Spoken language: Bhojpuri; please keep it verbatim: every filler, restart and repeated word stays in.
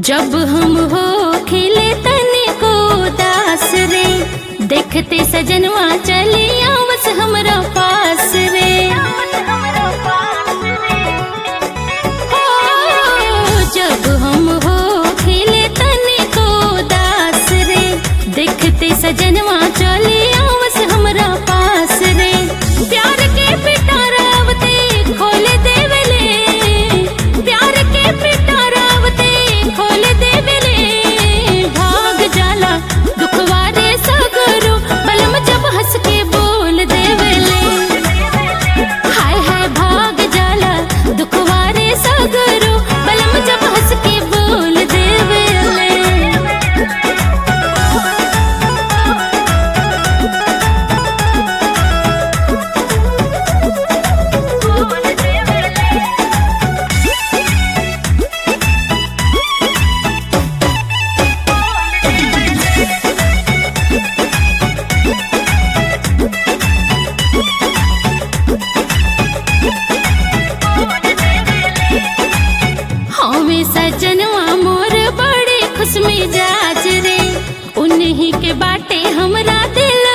जब हम हो खिले तने को दास रे, देखते सजनवा चली आवस हमरा पास रे। हो जब हम हो खिले तने को दास रे, देखते सजनवा चली आवस हमरा पास रे। प्यार के पिटारावते खोल देवले, प्यार के पिटारावते खोल देवले। भाग जाला दुखवारे सगरो, बलम जब हंस के बोल देवले। हाय हाय भाग जाला दुखवारे सगरो, बलम जब हंस के बोल देवले। हमें सजनवा मोर बड़े खुश मिजाज रे, उन्हीं के बाटे हमरा दिल